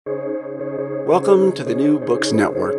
Welcome to the New Books Network.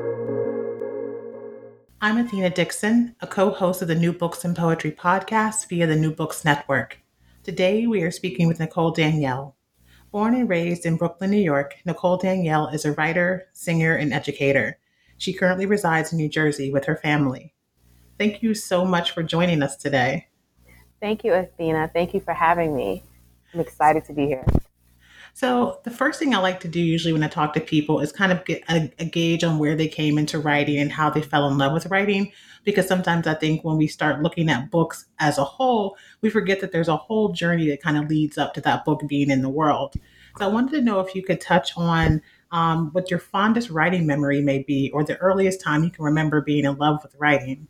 I'm Athena Dixon, a co host of the New Books and Poetry podcast via the New Books Network. Today, we are speaking with Nicole Danielle. Born and raised in Brooklyn, New York, Nicole Danielle is a writer, singer, and educator. She currently resides in New Jersey with her family. Thank you so much for joining us today. Thank you, Athena. Thank you for having me. I'm excited to be here. So, the first thing I like to do usually when I talk to people is kind of get a gauge on where they came into writing and how they fell in love with writing. Because sometimes I think when we start looking at books as a whole, we forget that there's a whole journey that kind of leads up to that book being in the world. So, I wanted to know if you could touch on what your fondest writing memory may be, or the earliest time you can remember being in love with writing.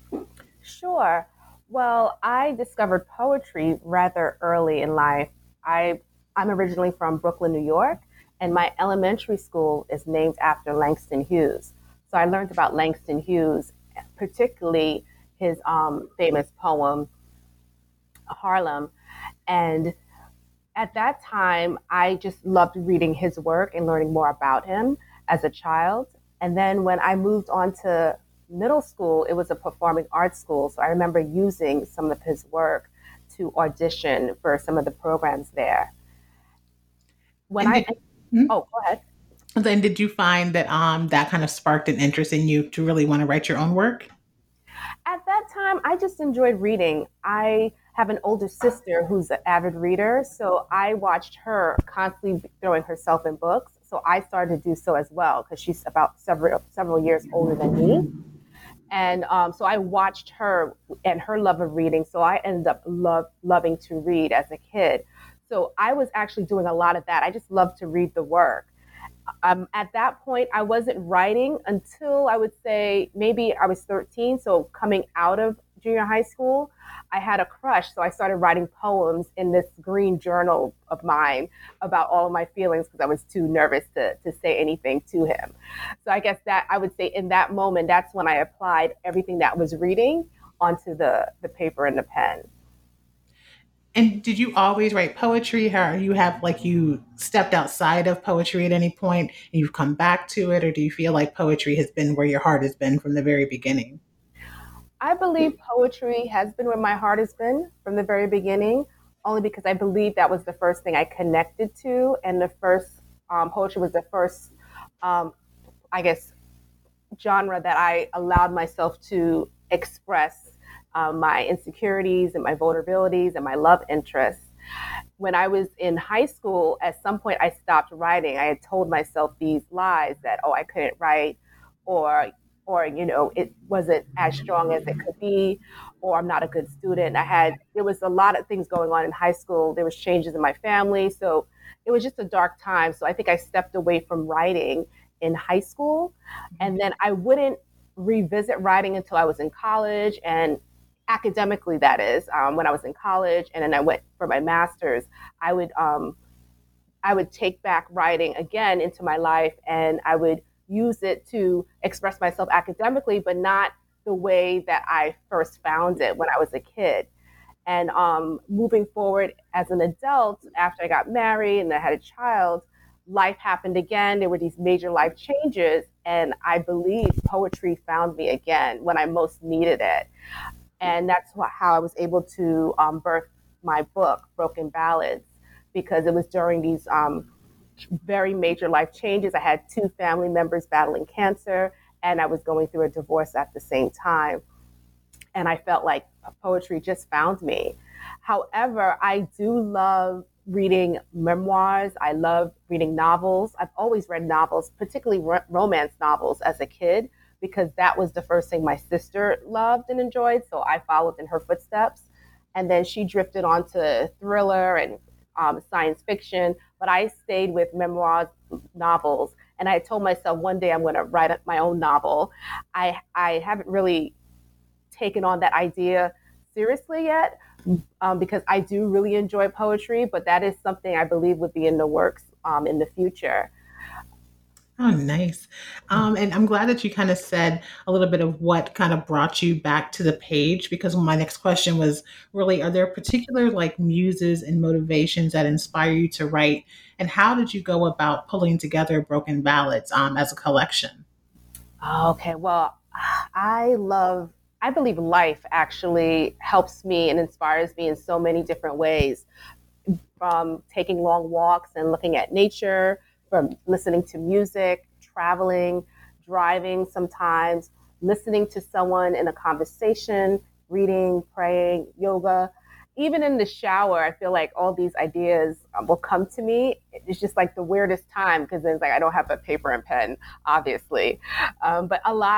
Sure. Well, I discovered poetry rather early in life. I'm originally from Brooklyn, New York, and my elementary school is named after Langston Hughes. So I learned about Langston Hughes, particularly his famous poem, Harlem. And at that time, I just loved reading his work and learning more about him as a child. And then when I moved on to middle school, it was a performing arts school. So I remember using some of his work to audition for some of the programs there. When And I, did, hmm? oh, go ahead. Then did you find that that kind of sparked an interest in you to really want to write your own work? At that time, I just enjoyed reading. I have an older sister who's an avid reader, so I watched her constantly throwing herself in books. So I started to do so as well because she's about several years older than me. And so I watched her and her love of reading. So I ended up loving to read as a kid. So I was actually doing a lot of that. I just loved to read the work. At that point, I wasn't writing until I would say maybe I was 13. So coming out of junior high school, I had a crush. So I started writing poems in this green journal of mine about all of my feelings because I was too nervous to say anything to him. So I guess that I would say in that moment, that's when I applied everything that was reading onto the paper and the pen. And did you always write poetry? How you have like you stepped outside of poetry at any point and you've come back to it, or do you feel like poetry has been where your heart has been from the very beginning? I believe poetry has been where my heart has been from the very beginning, only because I believe that was the first thing I connected to, and the first poetry was the first, um, I guess, genre that I allowed myself to express my insecurities and my vulnerabilities and my love interests. When I was in high school, at some point I stopped writing. I had told myself these lies that, oh, I couldn't write, or it wasn't as strong as it could be, or I'm not a good student. There was a lot of things going on in high school. There was changes in my family. So it was just a dark time. So I think I stepped away from writing in high school. And then I wouldn't revisit writing until I was in college, and academically, that is, when I was in college, and then I went for my master's. I would I would take back writing again into my life, and I would use it to express myself academically, but not the way that I first found it when I was a kid. And moving forward as an adult, after I got married and I had a child, life happened again. There were these major life changes, and I believe poetry found me again when I most needed it. And that's how I was able to birth my book, Broken Ballads, because it was during these very major life changes. I had two family members battling cancer, and I was going through a divorce at the same time. And I felt like poetry just found me. However, I do love reading memoirs. I love reading novels. I've always read novels, particularly romance novels as a kid, because that was the first thing my sister loved and enjoyed. So I followed in her footsteps. And then she drifted onto thriller and science fiction. But I stayed with memoirs, novels. And I told myself one day I'm going to write my own novel. I haven't really taken on that idea seriously yet, because I do really enjoy poetry, but that is something I believe would be in the works in the future. Oh, nice. And I'm glad that you kind of said a little bit of what kind of brought you back to the page, because my next question was really, are there particular like muses and motivations that inspire you to write? And how did you go about pulling together Broken Ballads as a collection? Okay, well, I love, I believe life actually helps me and inspires me in so many different ways, from taking long walks and looking at nature, from listening to music, traveling, driving sometimes, listening to someone in a conversation, reading, praying, yoga. Even in the shower, I feel like all these ideas will come to me. It's just like the weirdest time because then it's like I don't have a paper and pen, obviously. But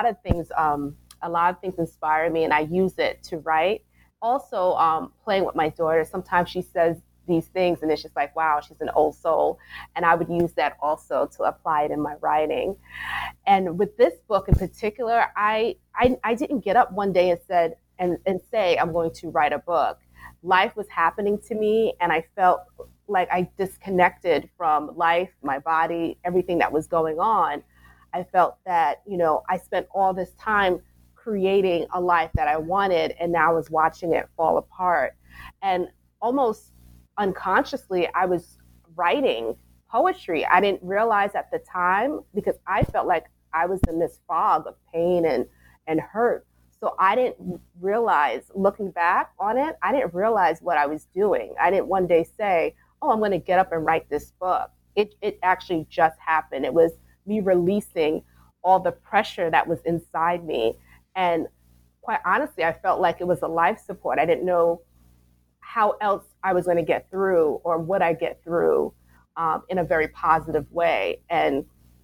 a lot of things inspire me, and I use it to write. Also, playing with my daughter. Sometimes she says these things, and it's just like, wow, she's an old soul. And I would use that also to apply it in my writing. And with this book in particular, I didn't get up one day and and say I'm going to write a book. Life was happening to me, and I felt like I disconnected from life, my body, everything that was going on. I felt that, I spent all this time creating a life that I wanted, and now I was watching it fall apart. And almost unconsciously, I was writing poetry. I didn't realize at the time because I felt like I was in this fog of pain and hurt. So I didn't realize, looking back on it, I didn't realize what I was doing. I didn't one day say, oh, I'm going to get up and write this book. It actually just happened. It was me releasing all the pressure that was inside me. And quite honestly, I felt like it was a life support. I didn't know how else I was going to get through or would I get through in a very positive way. And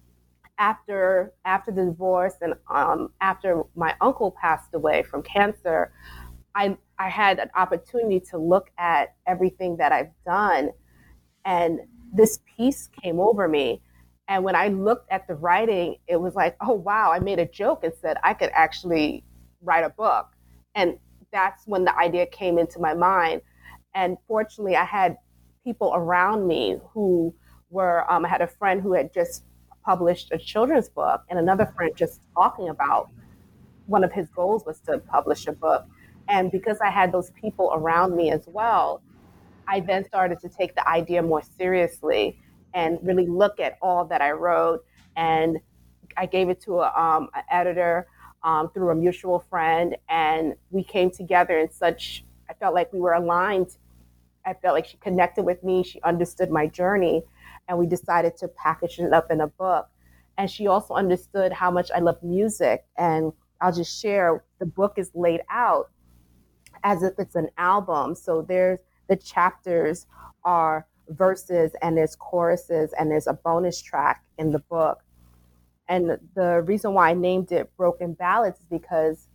after the divorce and after my uncle passed away from cancer, I had an opportunity to look at everything that I've done, and this peace came over me. And when I looked at the writing, it was like, oh wow, I made a joke and said I could actually write a book. And that's when the idea came into my mind. And fortunately, I had people around me who were, I had a friend who had just published a children's book, and another friend just talking about one of his goals was to publish a book. And because I had those people around me as well, I then started to take the idea more seriously and really look at all that I wrote. And I gave it to an editor through a mutual friend, and we came together in such, I felt like we were aligned. I felt like she connected with me. She understood my journey, and we decided to package it up in a book. And she also understood how much I love music. And I'll just share, the book is laid out as if it's an album. So the chapters are verses, and there's choruses, and there's a bonus track in the book. And the reason why I named it Broken Ballads is because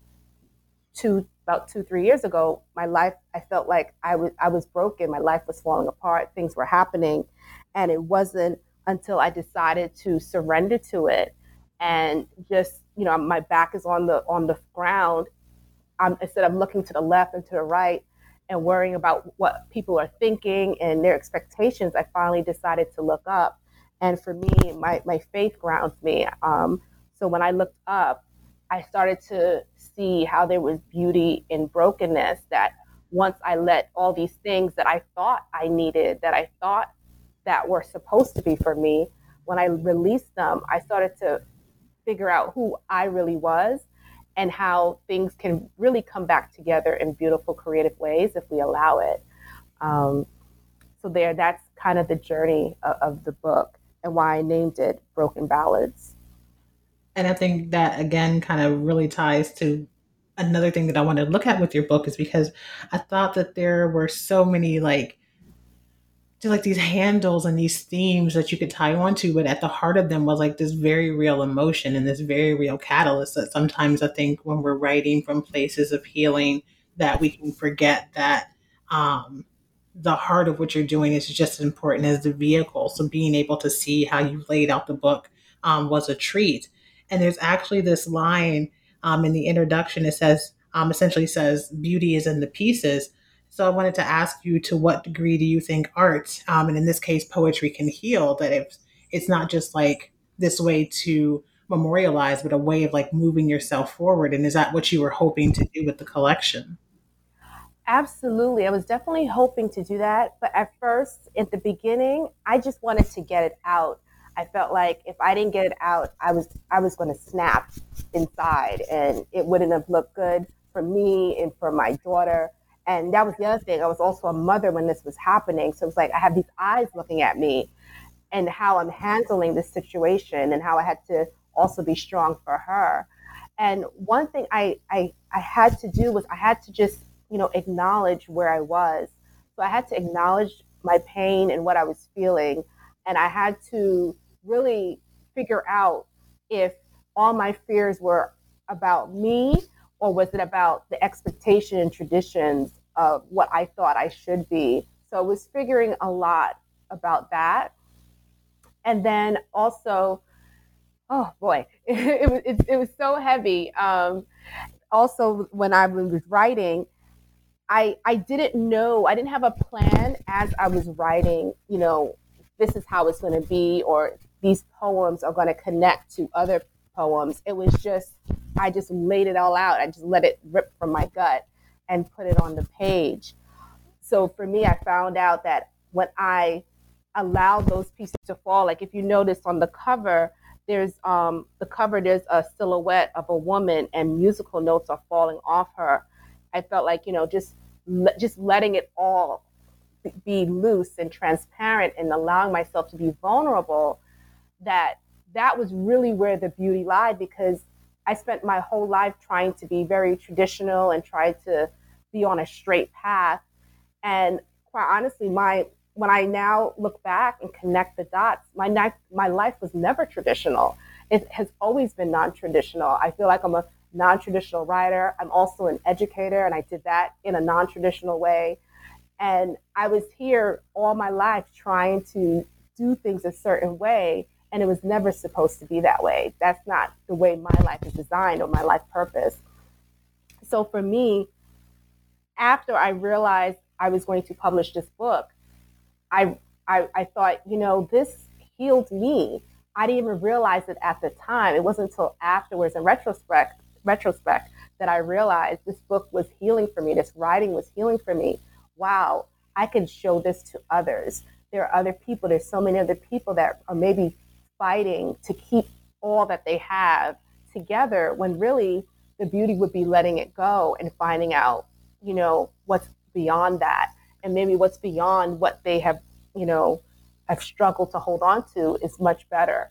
about 2-3 years ago, my life, I felt like I was broken. My life was falling apart. Things were happening. And it wasn't until I decided to surrender to it and just, my back is on the ground. Instead of looking to the left and to the right and worrying about what people are thinking and their expectations, I finally decided to look up. And for me, my faith grounds me. So when I looked up, I started to see how there was beauty in brokenness, that once I let all these things that I thought I needed, that I thought that were supposed to be for me, when I released them, I started to figure out who I really was and how things can really come back together in beautiful, creative ways if we allow it. That's kind of the journey of the book and why I named it Broken Ballads. And I think that again kind of really ties to another thing that I wanted to look at with your book, is because I thought that there were so many just like these handles and these themes that you could tie onto, but at the heart of them was like this very real emotion and this very real catalyst that sometimes I think when we're writing from places of healing that we can forget that the heart of what you're doing is just as important as the vehicle. So being able to see how you laid out the book was a treat. And there's actually this line in the introduction. It says, essentially says, beauty is in the pieces. So I wanted to ask you, to what degree do you think art, and in this case, poetry, can heal? That it's not just like this way to memorialize, but a way of like moving yourself forward. And is that what you were hoping to do with the collection? Absolutely. I was definitely hoping to do that. But at first, at the beginning, I just wanted to get it out. I felt like if I didn't get it out, I was going to snap inside and it wouldn't have looked good for me and for my daughter. And that was the other thing. I was also a mother when this was happening. So it was like I have these eyes looking at me and how I'm handling this situation and how I had to also be strong for her. And one thing I had to do was I had to just, acknowledge where I was. So I had to acknowledge my pain and what I was feeling. And I had to really figure out if all my fears were about me or was it about the expectation and traditions of what I thought I should be. So I was figuring a lot about that. And then also, oh boy, it was so heavy. Also, when I was writing, I didn't know, I didn't have a plan as I was writing, this is how it's going to be, or these poems are going to connect to other poems. It was just, I just laid it all out. I just let it rip from my gut and put it on the page. So for me, I found out that when I allowed those pieces to fall, like if you notice on the cover, there's a silhouette of a woman and musical notes are falling off her. I felt like, just letting it all be loose and transparent and allowing myself to be vulnerable, that was really where the beauty lied, because I spent my whole life trying to be very traditional and try to be on a straight path. And quite honestly, when I now look back and connect the dots, my life was never traditional. It has always been non-traditional. I feel like I'm a non-traditional writer. I'm also an educator, and I did that in a non-traditional way. And I was here all my life trying to do things a certain way, and it was never supposed to be that way. That's not the way my life is designed or my life purpose. So for me, after I realized I was going to publish this book, I thought, this healed me. I didn't even realize it at the time. It wasn't until afterwards, in retrospect, that I realized this book was healing for me. This writing was healing for me. Wow, I can show this to others. There are other people. There's so many other people that are maybe fighting to keep all that they have together, when really the beauty would be letting it go and finding out, what's beyond that. And maybe what's beyond what they have struggled to hold on to is much better,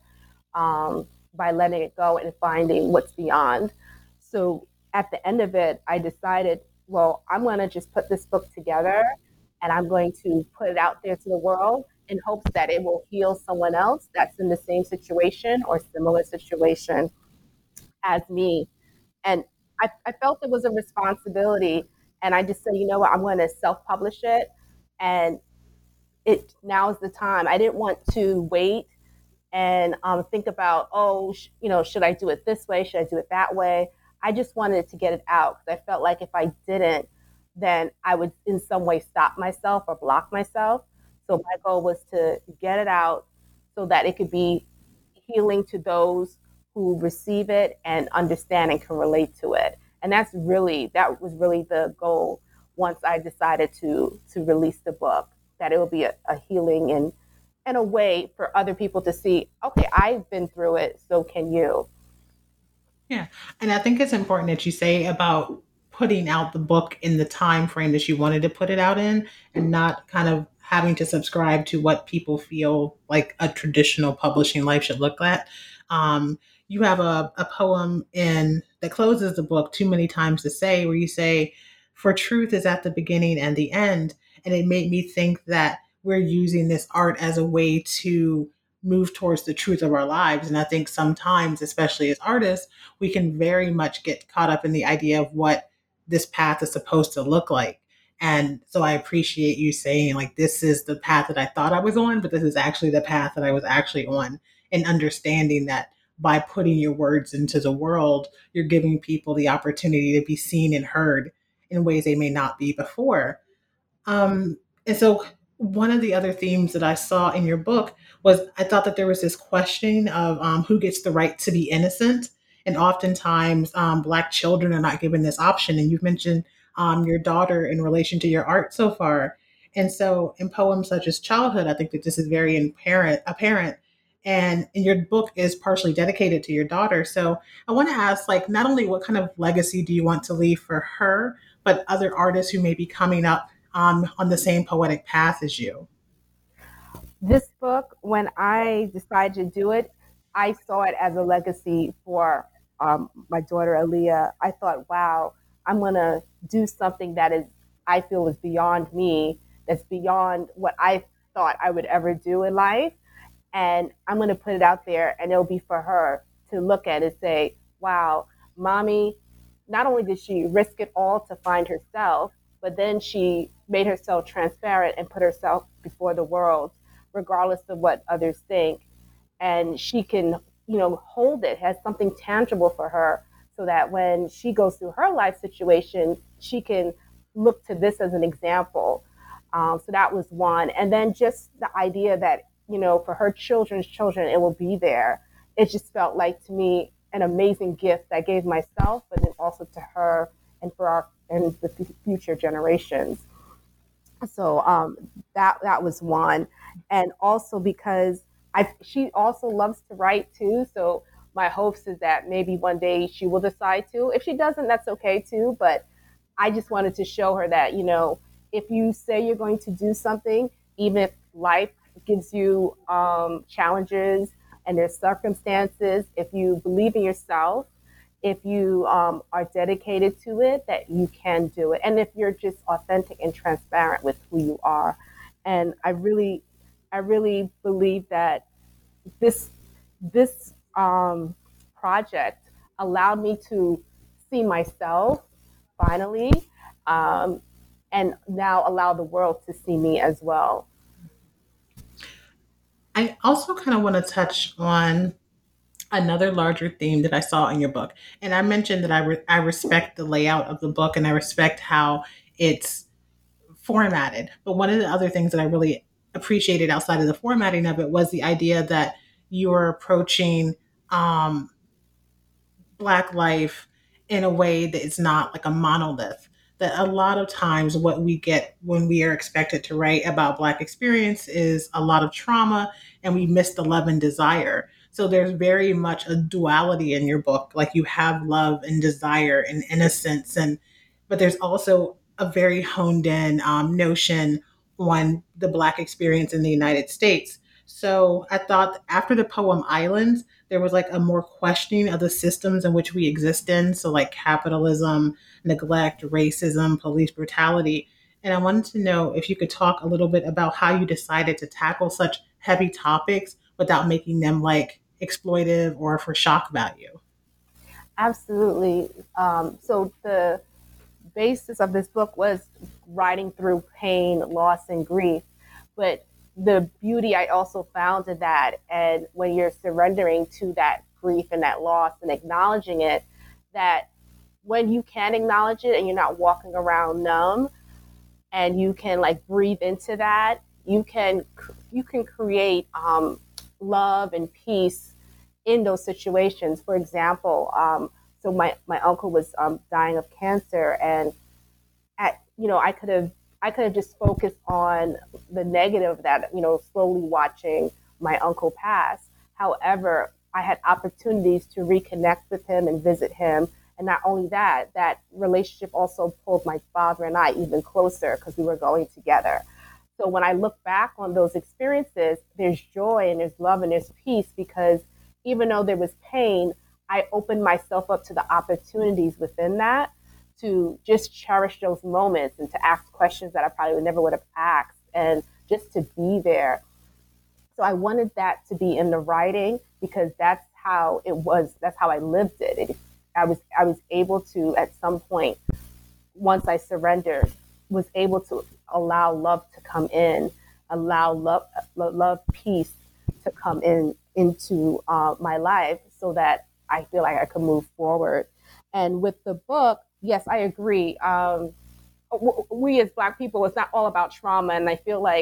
by letting it go and finding what's beyond. So at the end of it, I decided, well, I'm going to just put this book together and I'm going to put it out there to the world in hopes that it will heal someone else that's in the same situation or similar situation as me. And I felt it was a responsibility. And I just said, you know what, I'm going to self-publish it. And now is the time. I didn't want to wait and think about, should I do it this way? Should I do it that way? I just wanted to get it out because I felt like if I didn't, then I would in some way stop myself or block myself. So my goal was to get it out so that it could be healing to those who receive it and understand and can relate to it. And that was really the goal once I decided to release the book, that it will be a healing and a way for other people to see, okay, I've been through it, so can you. Yeah. And I think it's important that you say about putting out the book in the time frame that you wanted to put it out in, and not kind of having to subscribe to what people feel like a traditional publishing life should look like. You have a poem in that closes the book, Too Many Times to Say, where you say, for truth is at the beginning and the end. And it made me think that we're using this art as a way to move towards the truth of our lives. And I think sometimes, especially as artists, we can very much get caught up in the idea of what this path is supposed to look like. And so I appreciate you saying, like, this is the path that I thought I was on, but this is actually the path that I was actually on, and understanding that by putting your words into the world, you're giving people the opportunity to be seen and heard in ways they may not be before. And so one of the other themes that I saw in your book was I thought that there was this question of who gets the right to be innocent. And oftentimes, Black children are not given this option. And you've mentioned your daughter in relation to your art so far. And so, in poems such as Childhood, I think that this is very apparent. And your book is partially dedicated to your daughter. So, I want to ask, like, not only what kind of legacy do you want to leave for her, but other artists who may be coming up on the same poetic path as you? This book, when I decided to do it, I saw it as a legacy for my daughter Aaliyah. I thought, wow, I'm going to do something that is, I feel, is beyond me, that's beyond what I thought I would ever do in life. And I'm going to put it out there, and it'll be for her to look at and say, wow, mommy, not only did she risk it all to find herself, but then she made herself transparent and put herself before the world, regardless of what others think. And she can, hold it, has something tangible for her so that when she goes through her life situation, she can look to this as an example. So that was one. And then just the idea that, for her children's children, it will be there. It just felt like, to me, an amazing gift I gave myself, but then also to her and for our and the future generations. So that was one, and also because she also loves to write too. So my hopes is that maybe one day she will decide to. If she doesn't, that's okay too. But I just wanted to show her that if you say you're going to do something, even if life gives you challenges and there's circumstances, if you believe in yourself, if you are dedicated to it, that you can do it. And if you're just authentic and transparent with who you are. And I really believe that this project allowed me to see myself finally, and now allow the world to see me as well. I also kind of want to touch on another larger theme that I saw in your book. And I mentioned that I respect the layout of the book and I respect how it's formatted. But one of the other things that I really appreciated outside of the formatting of it was the idea that you're approaching um, Black life in a way that is not like a monolith. That a lot of times what we get when we are expected to write about Black experience is a lot of trauma and we miss the love and desire. So there's very much a duality in your book. Like you have love and desire and innocence, but there's also a very honed in notion on the Black experience in the United States. So I thought after the poem Islands, there was like a more questioning of the systems in which we exist in. So like capitalism, neglect, racism, police brutality. And I wanted to know if you could talk a little bit about how you decided to tackle such heavy topics without making them like exploitive or for shock value. Absolutely. So the basis of this book was writing through pain, loss, and grief. But the beauty I also found in that, and when you're surrendering to that grief and that loss and acknowledging it, that when you can acknowledge it and you're not walking around numb, and you can like breathe into that, you can create love and peace in those situations. For example, so my uncle was dying of cancer, and I could have just focused on the negative that slowly watching my uncle pass. However, I had opportunities to reconnect with him and visit him. And not only that, that relationship also pulled my father and I even closer because we were going together. So when I look back on those experiences, there's joy and there's love and there's peace, because even though there was pain, I opened myself up to the opportunities within that to just cherish those moments and to ask questions that I probably never would have asked, and just to be there. So I wanted that to be in the writing because that's how it was. That's how I lived it. I was able to, at some point, once I surrendered, was able to allow love to come in, allow love, peace to come into my life, so that I feel like I could move forward. And with the book, yes, I agree. We as Black people, it's not all about trauma, and I feel like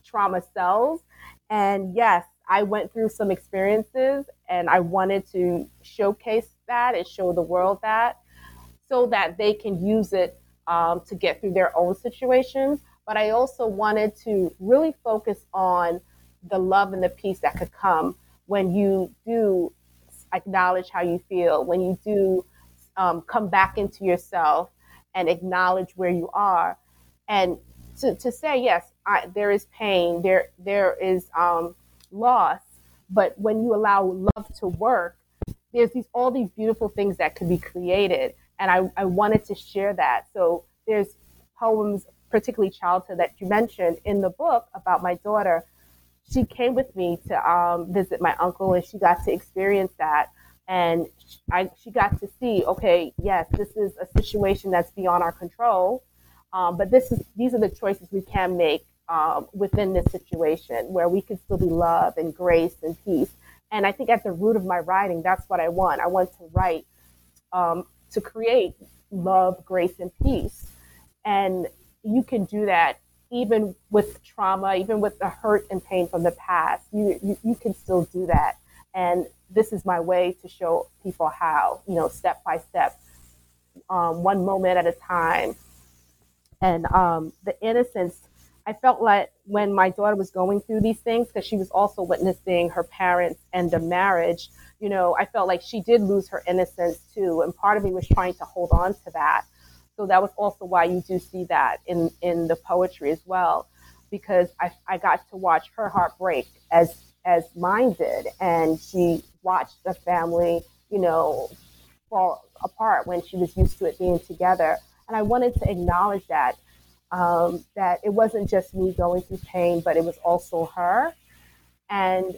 trauma sells. And yes, I went through some experiences and I wanted to showcase that and show the world that so that they can use it to get through their own situations. But I also wanted to really focus on the love and the peace that could come when you do acknowledge how you feel, when you do come back into yourself and acknowledge where you are. And to say, yes, there is pain, there is loss, but when you allow love to work, there's all these beautiful things that could be created. And I wanted to share that. So there's poems, particularly childhood, that you mentioned in the book about my daughter. She came with me to visit my uncle, and she got to experience that. And she got to see, okay, yes, this is a situation that's beyond our control, but these are the choices we can make within this situation where we can still be love and grace and peace. And I think at the root of my writing, that's what I want. I want to write to create love, grace, and peace. And you can do that even with trauma, even with the hurt and pain from the past. You can still do that. And this is my way to show people how, step by step, one moment at a time. And the innocence, I felt like when my daughter was going through these things, because she was also witnessing her parents end a marriage, I felt like she did lose her innocence too. And part of me was trying to hold on to that. So that was also why you do see that in the poetry as well, because I got to watch her heart break as mine did. And she watched the family, fall apart when she was used to it being together. And I wanted to acknowledge that it wasn't just me going through pain, but it was also her. And,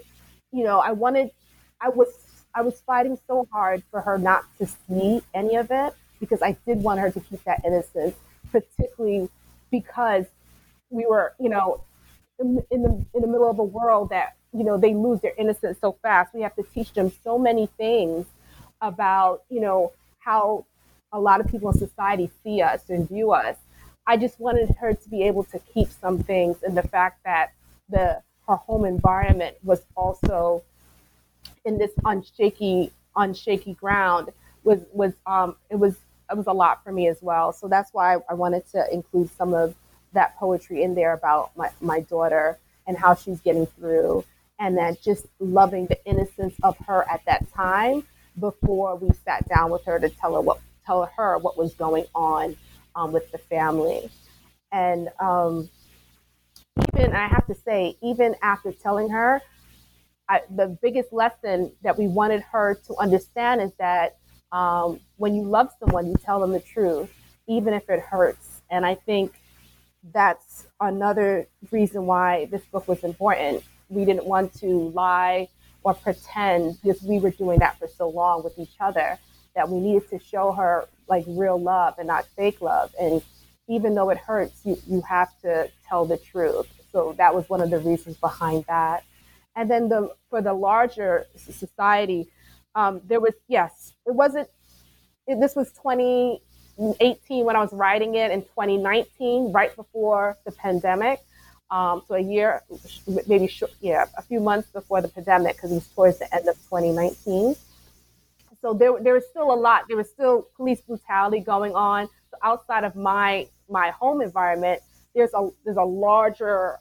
I was fighting so hard for her not to see any of it because I did want her to keep that innocence, particularly because we were, in the middle of a world that, they lose their innocence so fast. We have to teach them so many things about, how a lot of people in society see us and view us. I just wanted her to be able to keep some things, and the fact that her home environment was also in this unshaky ground was a lot for me as well. So that's why I wanted to include some of that poetry in there about my daughter and how she's getting through, and that just loving the innocence of her at that time before we sat down with her to tell her what was going on with the family. And even I have to say, even after telling her, the biggest lesson that we wanted her to understand is that when you love someone, you tell them the truth, even if it hurts. And I think that's another reason why this book was important. We didn't want to lie or pretend, because we were doing that for so long with each other, that we needed to show her like real love and not fake love. And even though it hurts, you have to tell the truth. So that was one of the reasons behind that. And then for the larger society, there was, yes, this was 2018 when I was writing it, in 2019, right before the pandemic. So a year, maybe a few months before the pandemic, because it was towards the end of 2019. So there was still a lot. There was still police brutality going on. So outside of my home environment, there's a larger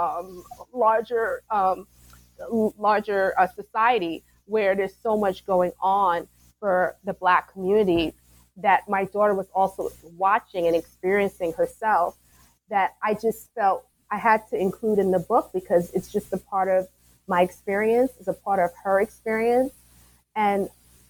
society where there's so much going on for the Black community that my daughter was also watching and experiencing herself, that I just felt I had to include in the book, because it's just a part of my experience, it's a part of her experience. And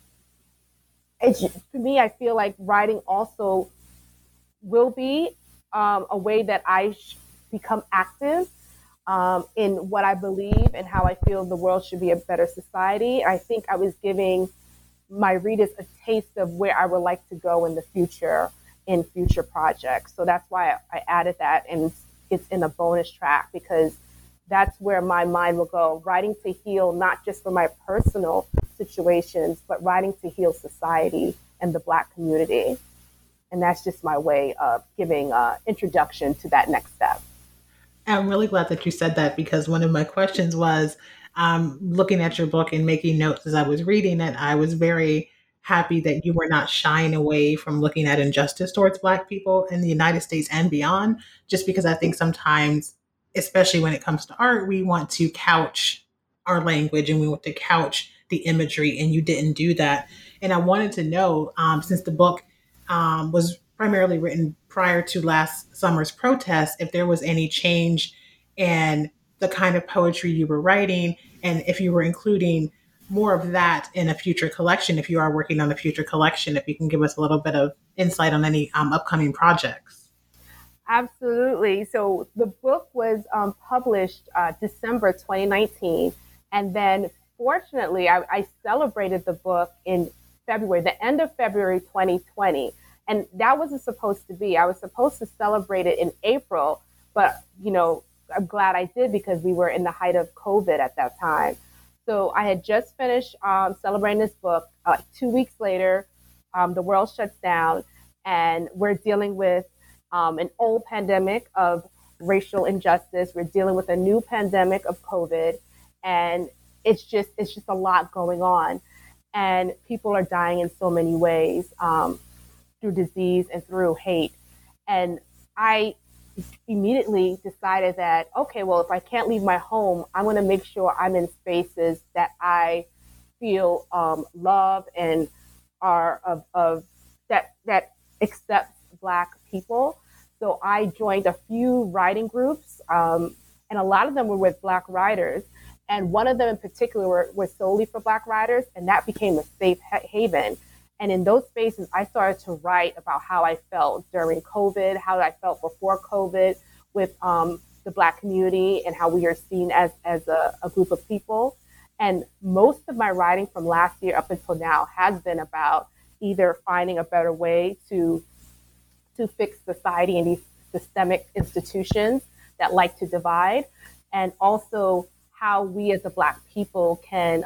for me, I feel like writing also will be a way that I become active in what I believe and how I feel the world should be a better society. I think I was giving my readers a taste of where I would like to go in the future, in future projects. So that's why I added that, and it's in a bonus track, because that's where my mind will go. Writing to heal, not just for my personal situations, but writing to heal society and the Black community. And that's just my way of giving introduction to that next step. I'm really glad that you said that because one of my questions was looking at your book and making notes as I was reading it. I was very happy that you were not shying away from looking at injustice towards Black people in the United States and beyond, just because I think sometimes, especially when it comes to art, we want to couch our language and we want to couch the imagery, and you didn't do that. And I wanted to know, since the book was primarily written prior to last summer's protest, if there was any change in the kind of poetry you were writing, and if you were including more of that in a future collection, if you are working on a future collection, if you can give us a little bit of insight on any upcoming projects. Absolutely. So the book was published December 2019. And then fortunately, I celebrated the book in February, the end of February 2020. And that wasn't supposed to be. I was supposed to celebrate it in April, but, I'm glad I did because we were in the height of COVID at that time. So I had just finished celebrating this book. 2 weeks later, the world shuts down, and we're dealing with an old pandemic of racial injustice. We're dealing with a new pandemic of COVID, and it's just a lot going on, and people are dying in so many ways through disease and through hate. And I immediately decided that, okay, well, if I can't leave my home, I'm going to make sure I'm in spaces that I feel love and are of that accepts Black people. So I joined a few writing groups, and a lot of them were with Black writers. And one of them in particular was solely for Black writers, and that became a safe haven. And in those spaces, I started to write about how I felt during COVID, how I felt before COVID with the Black community and how we are seen as a group of people. And most of my writing from last year up until now has been about either finding a better way to fix society and these systemic institutions that like to divide, and also how we as a Black people can,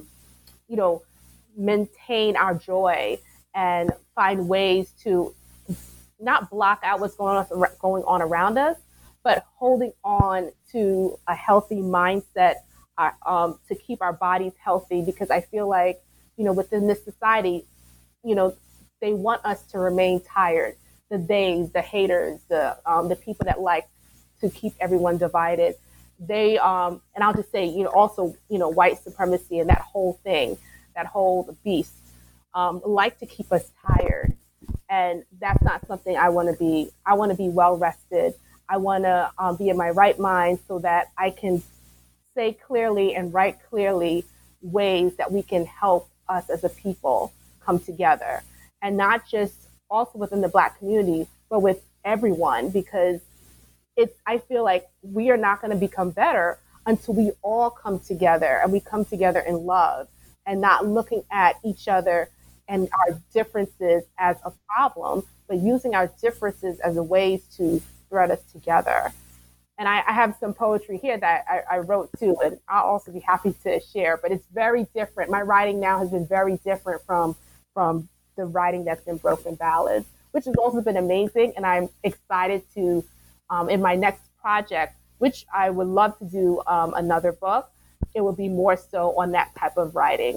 maintain our joy and find ways to not block out what's going on around us, but holding on to a healthy mindset to keep our bodies healthy. Because I feel like, within this society, they want us to remain tired. The haters, the people that like to keep everyone divided. They, and I'll just say, also, white supremacy and that whole thing, that whole beast, like to keep us tired. And that's not something I want to be. I want to be well rested. I want to be in my right mind so that I can say clearly and write clearly ways that we can help us as a people come together. And not just also within the Black community, but with everyone, because I feel like we are not going to become better until we all come together, and we come together in love and not looking at each other and our differences as a problem, but using our differences as a ways to thread us together. And I have some poetry here that I wrote too, and I'll also be happy to share, but it's very different. My writing now has been very different from the writing that's been Broken Ballads, which has also been amazing. And I'm excited to, in my next project, which I would love to do another book, it would be more so on that type of writing.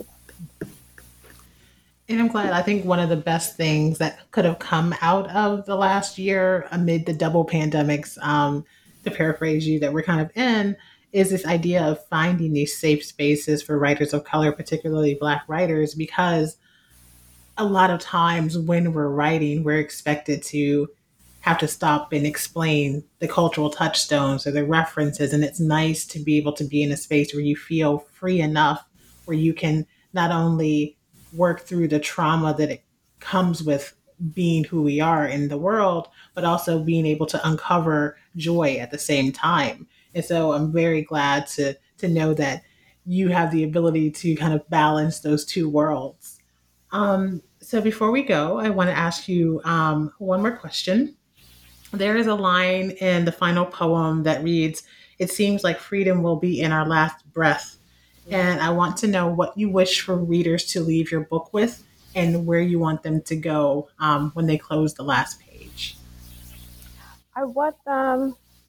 And I'm glad. I think one of the best things that could have come out of the last year amid the double pandemics, to paraphrase you, that we're kind of in, is this idea of finding these safe spaces for writers of color, particularly Black writers, because a lot of times when we're writing, we're expected to have to stop and explain the cultural touchstones or the references. And it's nice to be able to be in a space where you feel free enough, where you can not only work through the trauma that it comes with being who we are in the world, but also being able to uncover joy at the same time. And so I'm very glad to know that you have the ability to kind of balance those two worlds. So before we go, I want to ask you one more question. There is a line in the final poem that reads, "It seems like freedom will be in our last breath." And I want to know what you wish for readers to leave your book with and where you want them to go when they close the last page. I want them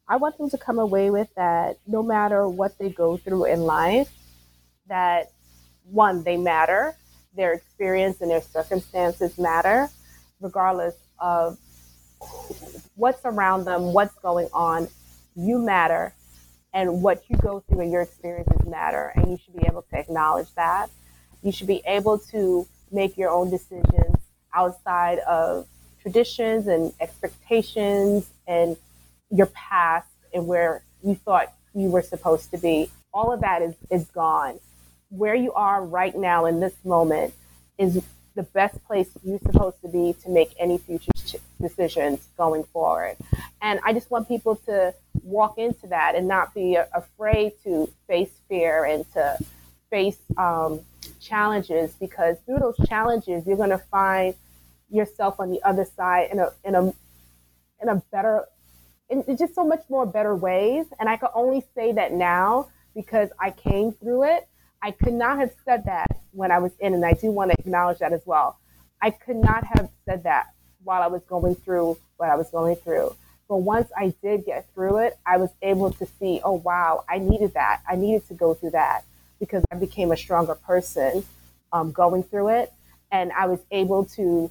I want them to come away with that no matter what they go through in life, that one, they matter, their experience and their circumstances matter, regardless of what's around them, what's going on. You matter, and what you go through and your experiences matter, and you should be able to acknowledge that. You should be able to make your own decisions outside of traditions and expectations and your past and where you thought you were supposed to be. All of that is gone. Where you are right now in this moment is the best place you're supposed to be to make any future decisions going forward. And I just want people to walk into that and not be afraid to face fear and to face challenges, because through those challenges, you're going to find yourself on the other side in a better, in just so much more better ways. And I can only say that now because I came through it. I could not have said that when I was in, and I do want to acknowledge that as well. I could not have said that while I was going through what I was going through. But once I did get through it, I was able to see, oh, wow, I needed that. I needed to go through that because I became a stronger person going through it. And I was able to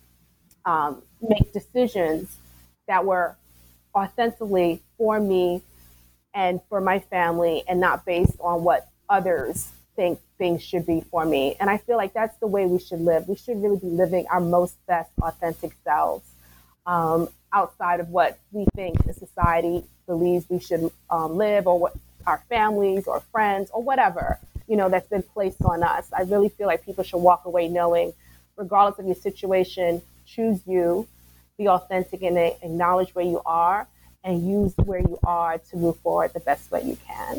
make decisions that were authentically for me and for my family, and not based on what others think things should be for me. And I feel like that's the way we should live. We should really be living our most best authentic selves, outside of what we think the society believes we should live, or what our families or friends or whatever, that's been placed on us. I really feel like people should walk away knowing, regardless of your situation, choose you, be authentic, and acknowledge where you are, and use where you are to move forward the best way you can.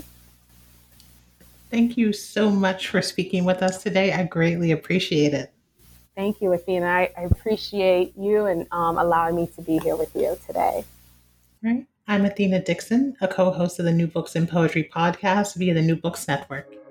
Thank you so much for speaking with us today. I greatly appreciate it. Thank you, Athena. I appreciate you and allowing me to be here with you today. All right. I'm Athena Dixon, a co-host of the New Books in Poetry podcast via the New Books Network.